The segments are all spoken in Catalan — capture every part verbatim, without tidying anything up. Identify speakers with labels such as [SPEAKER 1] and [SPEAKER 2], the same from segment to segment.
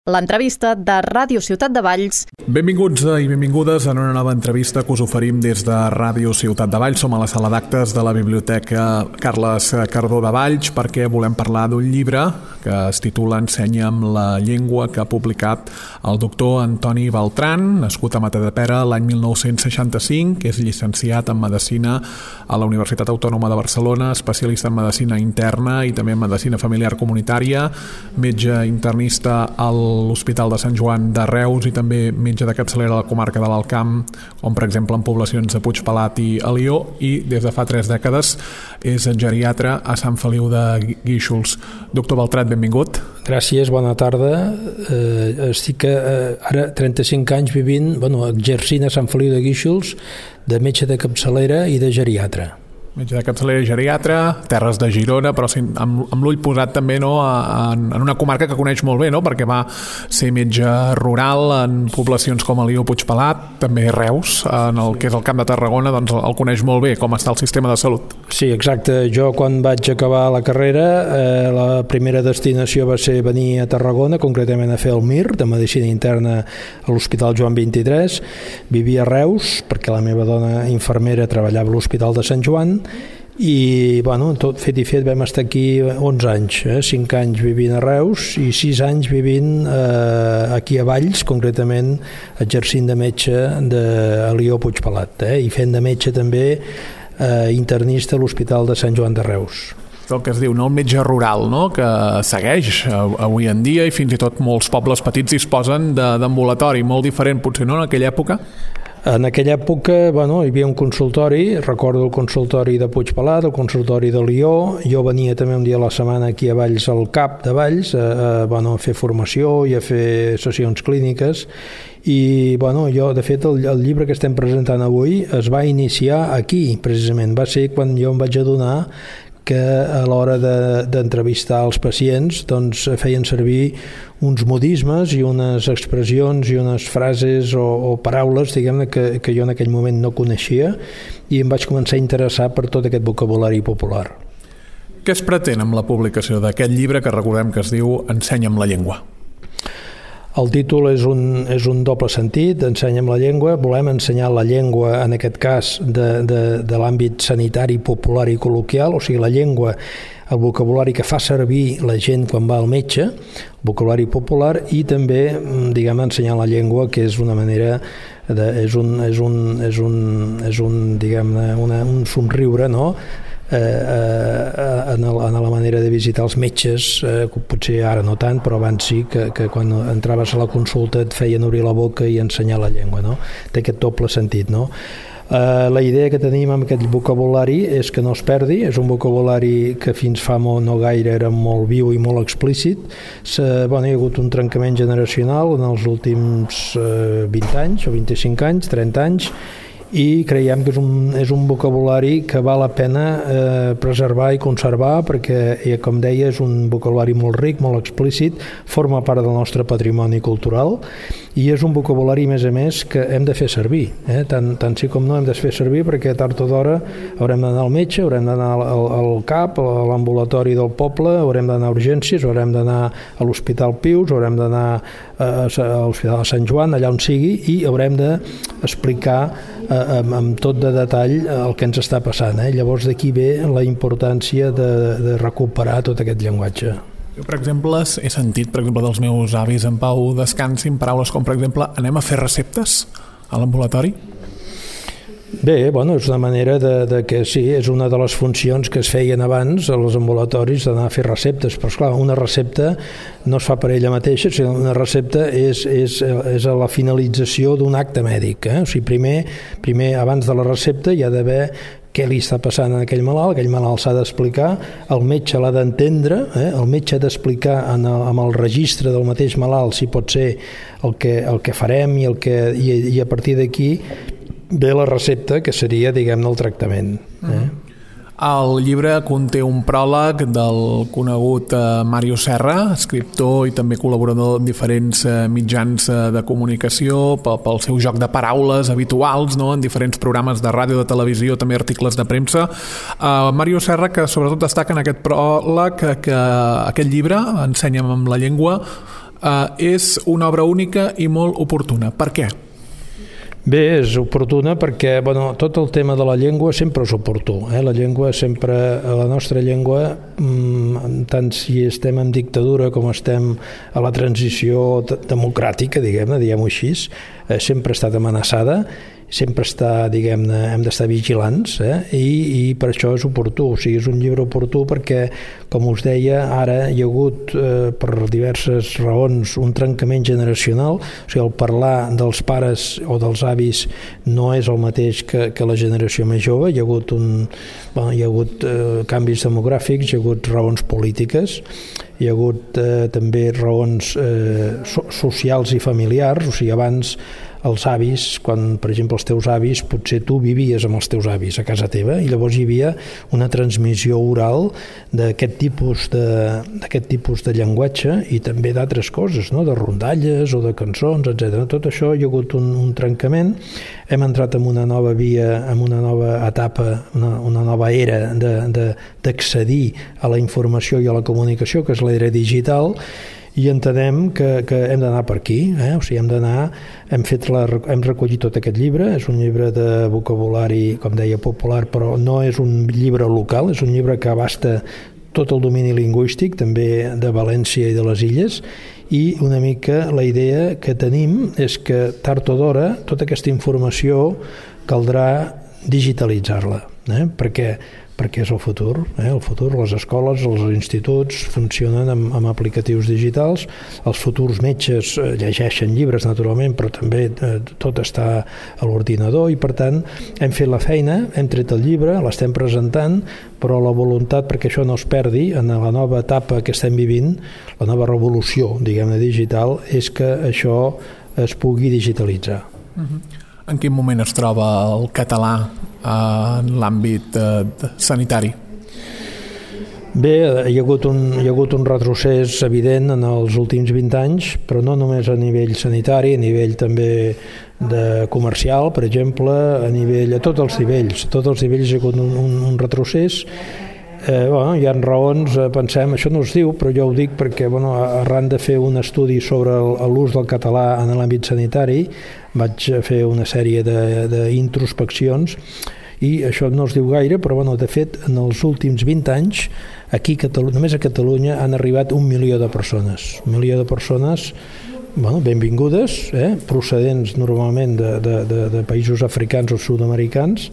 [SPEAKER 1] L'entrevista de Ràdio Ciutat de Valls.
[SPEAKER 2] Benvinguts i benvingudes en una nova entrevista que us oferim des de Ràdio Ciutat de Valls. Som a la sala d'actes de la Biblioteca Carles Cardó de Valls perquè volem parlar d'un llibre que es titula Ensenya'm la llengua, que ha publicat el doctor Antoni Beltran, nascut a Matadepera l'any mil nou-cents seixanta-cinc, que és llicenciat en Medicina a la Universitat Autònoma de Barcelona, especialista en Medicina Interna i també en Medicina Familiar Comunitària, metge internista al l'Hospital de Sant Joan de Reus i també metge de capçalera a la comarca de l'Alt Camp, com per exemple en poblacions de Puigpelat i Alió, i des de fa tres dècades és geriatre a Sant Feliu de Guíxols. Doctor Beltran, benvingut.
[SPEAKER 3] Gràcies, bona tarda. Eh, estic eh, ara trenta-cinc anys vivint, bueno, exercint a Sant Feliu de Guíxols de metge de capçalera i de geriatre.
[SPEAKER 2] Metge de capçalera i geriatre, terres de Girona, però sí, amb, amb l'ull posat també, no, en, en una comarca que coneix molt bé, no, perquè va ser metge rural en poblacions com Alió, Puigpelat, també Reus, en el que és el Camp de Tarragona, doncs el coneix molt bé, com està el sistema de salut.
[SPEAKER 3] Sí, exacte. Jo quan vaig acabar la carrera, eh, la primera destinació va ser venir a Tarragona, concretament a fer el M I R, de Medicina Interna a l'Hospital Joan vint-i-tres. Vivia a Reus, perquè la meva dona infermera treballava a l'Hospital de Sant Joan, i bueno, tot fet i fet vam estar aquí onze anys, eh? cinc anys vivint a Reus i sis anys vivint eh, aquí a Valls, concretament exercint de metge d'Alió Puigpelat, eh? i fent de metge també eh, internista a l'Hospital de Sant Joan de Reus.
[SPEAKER 2] El que es diu, no? El metge rural, no? Que segueix avui en dia i fins i tot molts pobles petits disposen d'ambulatori, molt diferent potser, no?, en aquella època.
[SPEAKER 3] En aquella època, bueno, hi havia un consultori, recordo el consultori de Puigpelat, el consultori de Lió. Jo venia també un dia a la setmana aquí a Valls, al C A P de Valls, a, a, bueno, a fer formació i a fer sessions clíniques. I bueno, jo, de fet, el, el llibre que estem presentant avui es va iniciar aquí, precisament. Va ser quan jo em vaig adonar que a l'hora d'entrevistar de, els pacients doncs, feien servir uns modismes i unes expressions i unes frases o, o paraules, diguem-ne, que, que jo en aquell moment no coneixia, i em vaig començar a interessar per tot aquest vocabulari popular.
[SPEAKER 2] Què es pretén amb la publicació d'aquest llibre que recordem que es diu Ensenya'm la llengua?
[SPEAKER 3] El títol és un, és un doble sentit, Ensenya'm la llengua. Volem ensenyar la llengua, en aquest cas, de, de, de l'àmbit sanitari, popular i col·loquial, o sigui, la llengua, el vocabulari que fa servir la gent quan va al metge, vocabulari popular, i també, diguem, ensenyar la llengua, que és una manera, de, és un, és un, és un, és un diguem-ne, una, un somriure, no?, Eh, eh, en, el, en la manera de visitar els metges, eh, potser ara no tant, però abans sí, que, que quan entraves a la consulta et feien obrir la boca i ensenyar la llengua, no? Té aquest doble sentit, no? Eh, la idea que tenim amb aquest vocabulari és que no es perdi, és un vocabulari que fins fa molt, no gaire era molt viu i molt explícit. Se, bueno, hi ha hagut un trencament generacional en els últims eh, vint anys o vint-i-cinc anys, trenta anys, i creiem que és un, és un vocabulari que val la pena eh, preservar i conservar perquè, eh, com deia, és un vocabulari molt ric, molt explícit, forma part del nostre patrimoni cultural i és un vocabulari, a més a més, que hem de fer servir. Eh? Tant, tant sí com no hem de fer servir perquè tard o d'hora haurem d'anar al metge, haurem d'anar al, al C A P, a l'ambulatori del poble, haurem d'anar a urgències, haurem d'anar a l'Hospital Pius, haurem d'anar a, a l'Hospital de Sant Joan, allà on sigui, i haurem d'explicar eh, amb, amb tot de detall el que ens està passant. Eh? Llavors d'aquí ve la importància de, de recuperar tot aquest llenguatge.
[SPEAKER 2] Jo, per exemple, he sentit, per exemple, dels meus avis en Pau Descansin paraules com, per exemple, anem a fer receptes a l'ambulatori?
[SPEAKER 3] Bé, bueno, és una manera de, de que sí, és una de les funcions que es feien abans als ambulatoris d'anar a fer receptes, però esclar, una recepta no es fa per ella mateixa, sinó una recepta és, és, és a la finalització d'un acte mèdic. Eh? O sigui, primer, primer, abans de la recepta hi ha d'haver què li està passant a aquell malalt, aquell malalt s'ha d'explicar, el metge l'ha d'entendre, eh? el metge ha d'explicar en el, amb el registre del mateix malalt si pot ser el que, el que farem i, el que, i, i a partir d'aquí ve la recepta, que seria, diguem-ne, el tractament. Eh?
[SPEAKER 2] El llibre conté un pròleg del conegut Màrius Serra, escriptor i també col·laborador en diferents mitjans de comunicació pel seu joc de paraules habituals, no?, en diferents programes de ràdio, de televisió, també articles de premsa. Uh, Màrius Serra, que sobretot destaca en aquest pròleg que, que aquest llibre, Ensenya'm la llengua, eh, és una obra única i molt oportuna. Per què?
[SPEAKER 3] Bé, és oportuna perquè bueno, tot el tema de la llengua sempre és oportú. Eh? La llengua sempre, la nostra llengua, tant si estem en dictadura com estem a la transició democràtica, diguem-ne, diguem-ho així, eh, sempre ha estat amenaçada, sempre està, diguem-ne, hem d'estar vigilants, eh? I, i per això és oportú, o sigui, és un llibre oportú perquè, com us deia, ara hi ha hagut, eh, per diverses raons, un trencament generacional, o sigui, el parlar dels pares o dels avis no és el mateix que, que la generació més jove, hi ha hagut, un, bueno, hi ha hagut eh, canvis demogràfics, hi ha hagut raons polítiques, hi ha hagut eh, també raons eh, so, socials i familiars, o sigui, abans els avis, quan, per exemple, els teus avis, potser tu vivies amb els teus avis a casa teva i llavors hi havia una transmissió oral d'aquest tipus de, d'aquest tipus de llenguatge i també d'altres coses, no? De rondalles o de cançons, etcètera. Tot això hi ha hagut un, un trencament. Hem entrat en una nova via, en una nova etapa, una, una nova era d'accedir a la informació i a la comunicació, que és l'era digital, i entenem que, que hem d'anar per aquí, eh? O sigui, hem d'anar, hem, fet la, hem recollit tot aquest llibre, és un llibre de vocabulari, com deia, popular, però no és un llibre local, és un llibre que abasta tot el domini lingüístic, també de València i de les Illes, i una mica la idea que tenim és que tard o d'hora tota aquesta informació caldrà digitalitzar-la, eh? perquè perquè és el futur, eh? El futur, les escoles, els instituts funcionen amb, amb aplicatius digitals, els futurs metges llegeixen llibres naturalment, però també eh, tot està a l'ordinador i per tant hem fet la feina, hem tret el llibre, l'estem presentant, però la voluntat perquè això no es perdi en la nova etapa que estem vivint, la nova revolució, diguem-ne, digital, és que això es pugui digitalitzar.
[SPEAKER 2] Uh-huh. En quin moment es troba el català en l'àmbit sanitari?
[SPEAKER 3] Bé, hi ha hagut un, hi ha hagut un retrocés evident en els últims vint anys, però no només a nivell sanitari, a nivell també de comercial, per exemple, a nivell, a tots els nivells, a tots els nivells hi ha hagut un, un, un retrocés. Eh, bueno, hi ha raons, eh, pensem, això no es diu, però jo ho dic perquè bueno, arran de fer un estudi sobre l'ús del català en l'àmbit sanitari, vaig fer una sèrie d'introspeccions i això no es diu gaire, però bueno, de fet, en els últims vint anys, aquí només a Catalunya han arribat un milió de persones. Un milió de persones bueno, benvingudes, eh, procedents normalment de, de, de, de països africans o sud-americans,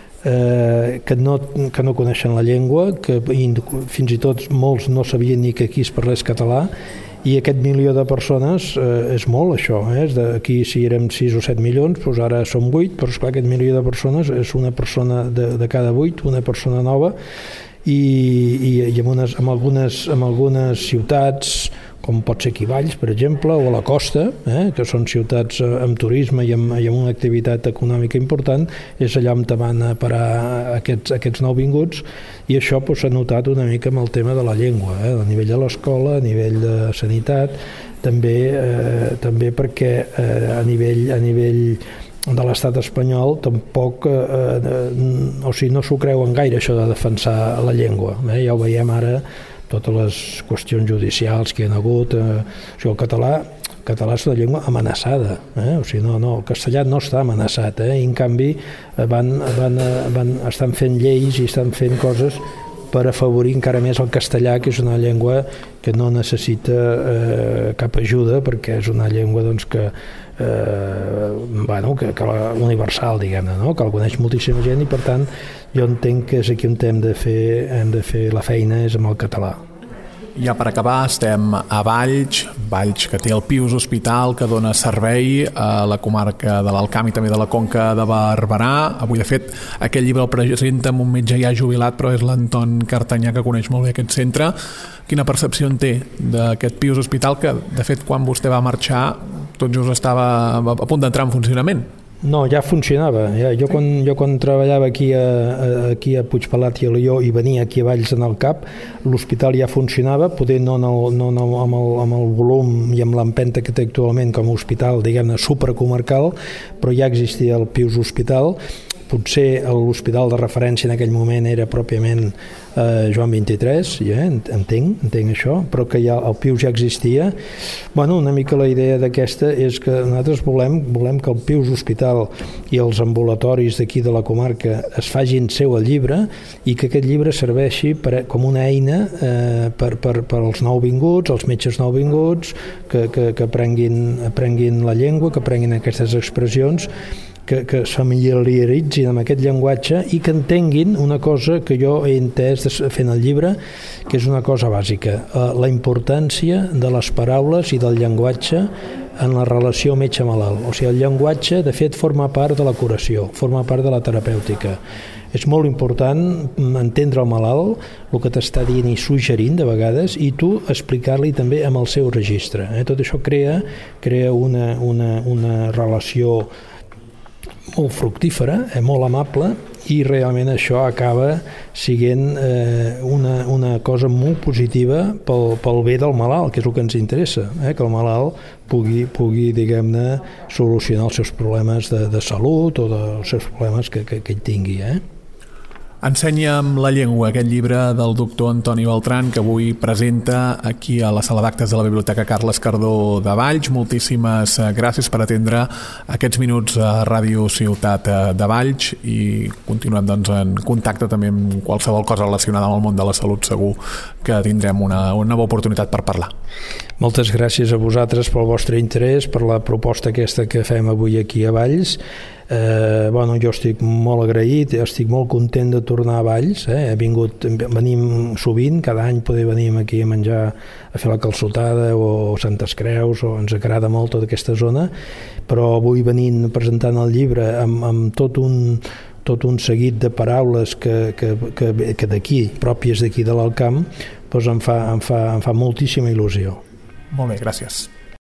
[SPEAKER 3] Eh, que, no, que no coneixen la llengua, que fins i tot molts no sabien ni que aquí es parlés català, i aquest milió de persones eh, és molt això, eh? Aquí si érem sis o set milions, doncs ara som vuit, però esclar, aquest milió de persones és una persona de, de cada vuit, una persona nova, i, i, i amb, unes, amb, algunes, amb algunes ciutats com pot ser aquí Valls, per exemple, o a la costa, eh, que són ciutats amb turisme i amb, i amb una activitat econòmica important, és allà on van a parar aquests, aquests nouvinguts, i això pues, s'ha notat una mica amb el tema de la llengua, eh, a nivell de l'escola, a nivell de sanitat, també, eh, també perquè eh, a nivell, a nivell de l'estat espanyol tampoc, eh, eh, o sigui, no s'ho creuen gaire això de defensar la llengua, eh, ja ho veiem ara, totes les qüestions judicials que hi ha hagut, eh, o sigui, el català, el català és una llengua amenaçada, eh? O sigui, no, no, el castellà no està amenaçat, eh? I en canvi van, van, van, estan fent lleis i estan fent coses per afavorir encara més el castellà, que és una llengua que no necessita eh, cap ajuda, perquè és una llengua doncs, que, eh, bueno, que, que la, universal, diguem-ne, no? Que la coneix moltíssima gent i per tant jo entenc que és aquí on hem de fer, hem de fer la feina és amb el català.
[SPEAKER 2] Ja per acabar, estem a Valls, Valls que té el Pius Hospital, que dona servei a la comarca de l'Alt Camp i també de la Conca de Barberà. Avui, de fet, aquest llibre el presenta amb un metge ja jubilat, però és l'Anton Cartanyà, que coneix molt bé aquest centre. Quina percepció en té d'aquest Pius Hospital, que, de fet, quan vostè va marxar, tot just estava a punt d'entrar en funcionament?
[SPEAKER 3] No, ja funcionava. Ja, jo, quan, jo quan treballava aquí a, a, aquí a Puigpelat i a Lió i venia aquí a Valls en el Cap, l'hospital ja funcionava, poder no, no, no, no amb, el, amb el volum i amb l'empenta que té actualment com a hospital, diguem-ne, supercomarcal, però ja existia el Pius Hospital, potser l'hospital de referència en aquell moment era pròpiament eh, Joan vint-i-tres, ja, entenc, entenc això, però que ja, el Pius ja existia. Bueno, una mica la idea d'aquesta és que nosaltres volem, volem que el Pius Hospital i els ambulatoris d'aquí de la comarca es facin seu el llibre i que aquest llibre serveixi per, com una eina eh, per, per, per als nouvinguts, els metges nouvinguts, que, que, que aprenguin, aprenguin la llengua, que aprenguin aquestes expressions, que, que es familiaritzin amb aquest llenguatge i que entenguin una cosa que jo he entès fent el llibre, que és una cosa bàsica, la importància de les paraules i del llenguatge en la relació metge-malalt. O sigui, el llenguatge, de fet, forma part de la curació, forma part de la terapèutica. És molt important entendre el malalt, el que t'està dient i suggerint de vegades, i tu explicar-li també amb el seu registre. Eh? Tot això crea, crea una, una, una relació molt fructífera, eh, molt amable, i realment això acaba sent eh, una, una cosa molt positiva pel, pel bé del malalt, que és el que ens interessa, eh, que el malalt pugui, pugui diguem-ne, solucionar els seus problemes de, de salut o dels seus problemes que, que, que ell tingui, eh?
[SPEAKER 2] Ensenya'm la llengua, aquest llibre del doctor Antoni Beltran que avui presenta aquí a la sala d'actes de la Biblioteca Carles Cardó de Valls. Moltíssimes gràcies per atendre aquests minuts a Ràdio Ciutat de Valls i continuem doncs, en contacte també amb qualsevol cosa relacionada amb el món de la salut. Segur que tindrem una, una nova oportunitat per parlar.
[SPEAKER 3] Moltes gràcies a vosaltres pel vostre interès, per la proposta aquesta que fem avui aquí a Valls. Eh, bueno, jo estic molt agraït, estic molt content de tornar a Valls, eh? He vingut, venim sovint, cada any poder venir aquí a menjar, a fer la calçotada o Santes Creus, o ens agrada molt tota aquesta zona, però avui venint presentant el llibre amb, amb tot un tot un seguit de paraules que, que, que, que d'aquí, pròpies d'aquí de l'Alt Camp, doncs em fa, em fa, em fa moltíssima il·lusió.
[SPEAKER 2] Molt bé, gràcies.